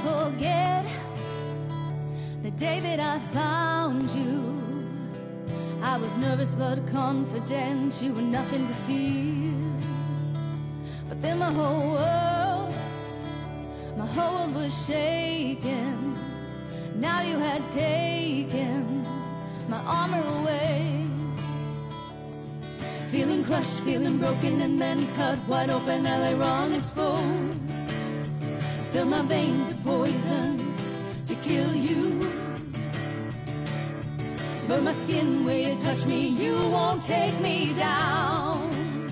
forget the day that I found you. I was nervous but confident, you were nothing to fear. But then my whole world, my whole world was shaking. Now you had taken my armor away. Feeling crushed, feeling broken, and then cut wide open, I lay wrong exposed. Fill my veins with poison to kill you. Burn my skin where you touch me, you won't take me down.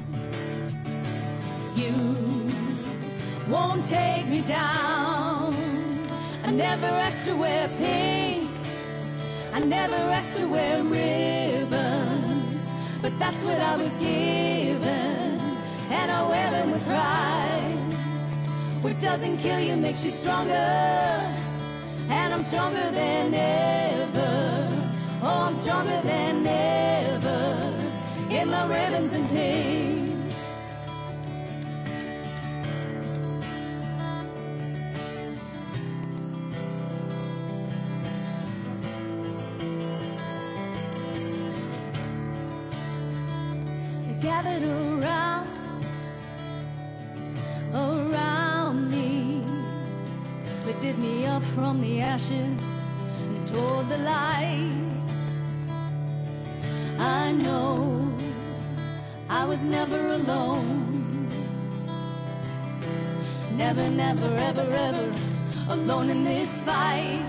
You won't take me down. I never asked to wear pink, I never asked to wear ribbons, but that's what I was given, and I wear them with pride. What doesn't kill you makes you stronger, and I'm stronger than ever. Oh, I'm stronger than ever, in my ribbons and pink. They gathered around, around me. They did me up from the ashes and toward the light. I know I was never alone. Never, never, ever, ever alone in this fight.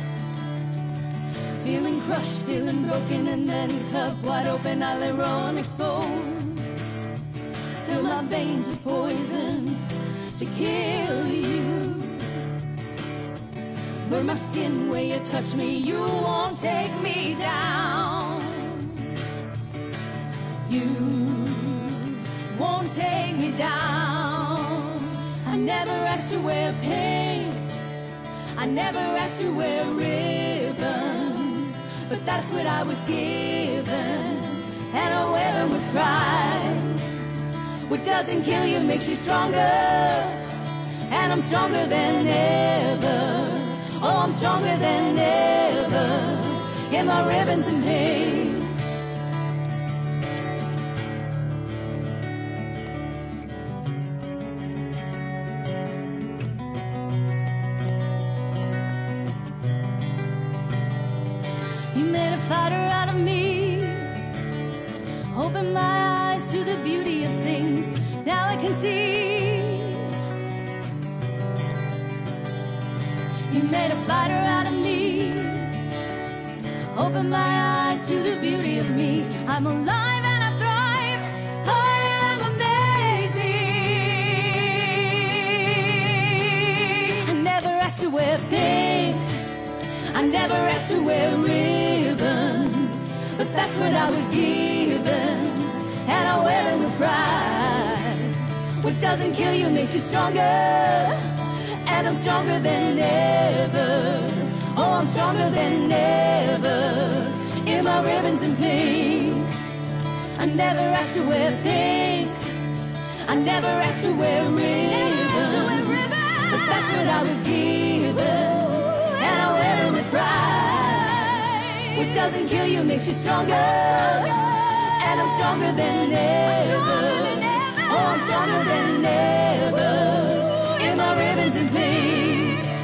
Feeling crushed, feeling broken, and then cut wide open, I lay raw and exposed. Fill my veins with poison to kill you. Burn my skin where you touch me, you won't take me down. You won't take me down. I never asked to wear pink, I never asked to wear ribbons, but that's what I was given, and I wear them with pride. What doesn't kill you makes you stronger, and I'm stronger than ever. Oh, I'm stronger than ever, in my ribbons and pink. You made a fighter out of me. Open my eyes to the beauty of things. Now I can see. You made a fighter out of me. Open my eyes to the beauty of me. I'm alive and I thrive. I am amazing. I never asked to wear pink, I never asked to wear ribbons, but that's what I was given, and I wear them with pride. What doesn't kill you makes you stronger, and I'm stronger than ever. Oh, I'm stronger than ever, in my ribbons and pink. I never asked to wear pink, I never asked to wear ribbons, but that's what I was given, and I wear them with pride. What doesn't kill you makes you stronger, and I'm stronger than ever. Oh, I'm stronger than ever, in my ribbons and pink.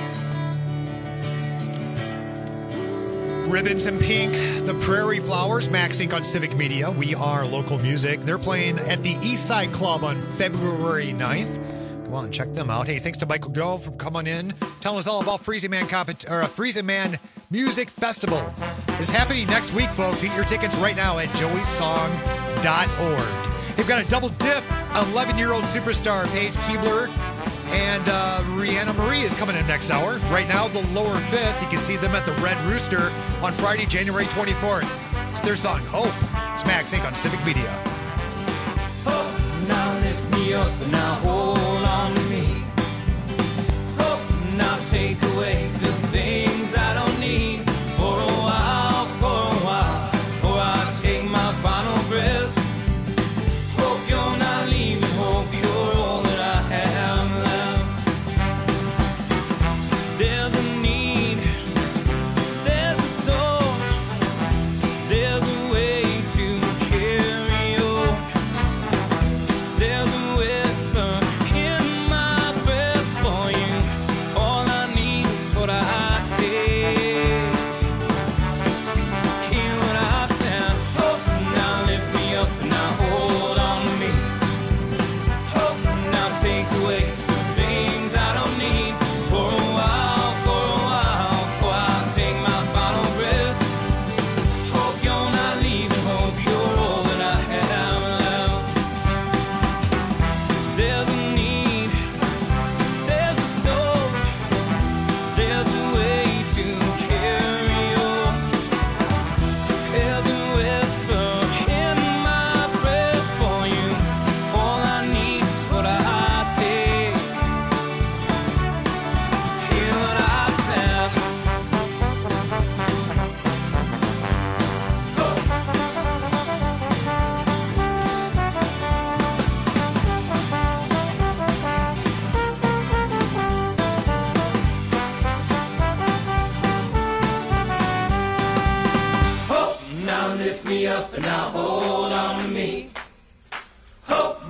Ribbons and Pink, the Prairie Flowers, Max Inc on Civic Media. We are local music. They're playing at the East Side Club on February ninth. Go on and check them out. Hey, thanks to Michael Grove for coming in, telling us all about Freezing Man Compet- or a Freezing Man Music Festival. It's happening next week, folks. Get your tickets right now at joey song dot org. They've got a double dip. eleven-year-old superstar Paige Keebler and uh, Rihanna Marie is coming in next hour. Right now, the lower fifth. You can see them at the Red Rooster on Friday, January twenty-fourth. It's their song, Hope. It's Max Inc on Civic Media. Hope, now lift me up and now hold on to me. Hope, now take away the things I don't need. For a while, for a while, or I'll take my final breath. Hope you're not leaving, hope you're all that I have left. There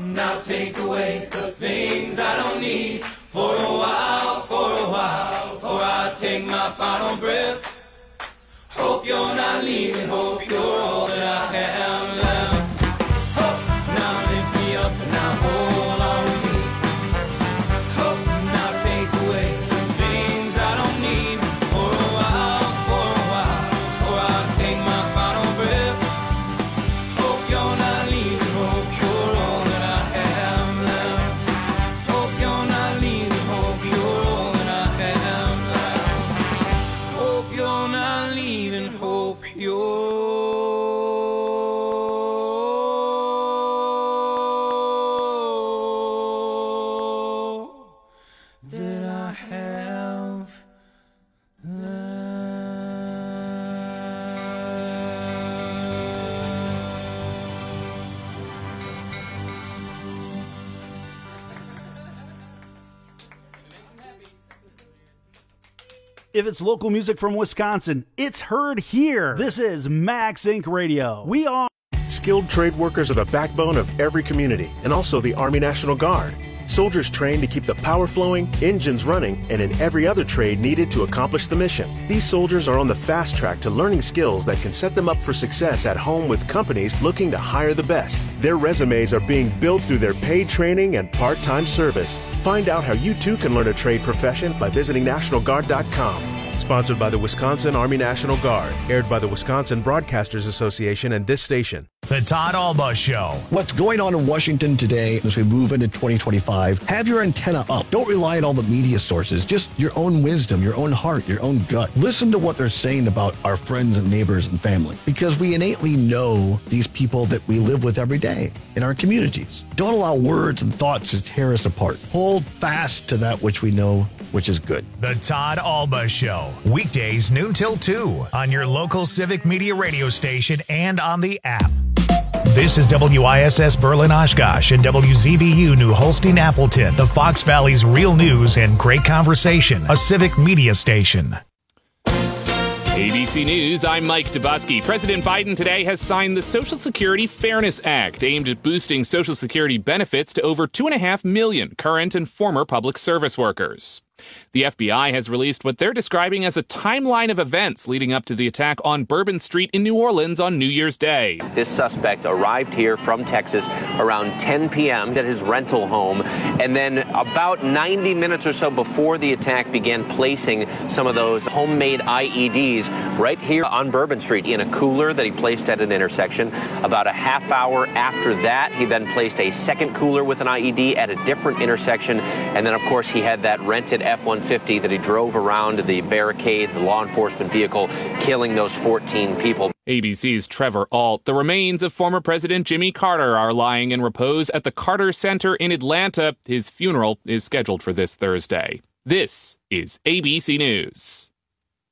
now take away the things I don't need for a while, for a while, before I take my final breath. Hope you're not leaving, hope you're all that I have left. Hope now lift me up and now hold on to me. Hope now take away the things I don't need for a while, for a while, before I take my final breath. Hope you're not leaving, hope you're all that I have left. Hope you're not leaving, hope you're all that I have left. Hope you're not leaving, hope you're that I have If it's local music from Wisconsin, it's heard here. This is Max Incorporated. Radio. We are skilled trade workers are the backbone of every community, and also the Army National Guard. Soldiers trained to keep the power flowing, engines running, and in every other trade needed to accomplish the mission. These soldiers are on the fast track to learning skills that can set them up for success at home with companies looking to hire the best. Their resumes are being built through their paid training and part-time service. Find out how you too can learn a trade profession by visiting National Guard dot com. Sponsored by the Wisconsin Army National Guard. Aired by the Wisconsin Broadcasters Association and this station. The Todd Alba Show. What's going on in Washington today as we move into twenty twenty-five? Have your antenna up. Don't rely on all the media sources. Just your own wisdom, your own heart, your own gut. Listen to what they're saying about our friends and neighbors and family, because we innately know these people that we live with every day in our communities. Don't allow words and thoughts to tear us apart. Hold fast to that which we know, which is good. The Todd Alba Show. Weekdays noon till two on your local Civic Media radio station and on the app. This is W I S S Berlin Oshkosh and W Z B U New Holstein Appleton, the Fox Valley's real news and great conversation, a Civic Media station. A B C News, I'm Mike Dubusky. President Biden today has signed the Social Security Fairness Act, aimed at boosting Social Security benefits to over two point five million current and former public service workers. The F B I has released what they're describing as a timeline of events leading up to the attack on Bourbon Street in New Orleans on New Year's Day. This suspect arrived here from Texas around ten p.m. at his rental home, and then about ninety minutes or so before the attack began placing some of those homemade I E Ds right here on Bourbon Street in a cooler that he placed at an intersection. About a half hour after that, he then placed a second cooler with an I E D at a different intersection, and then of course he had that rented F one fifty that he drove around the barricade, the law enforcement vehicle, killing those fourteen people. A B C's Trevor Ault. The remains of former President Jimmy Carter are lying in repose at the Carter Center in Atlanta. His funeral is scheduled for this Thursday. This is A B C News.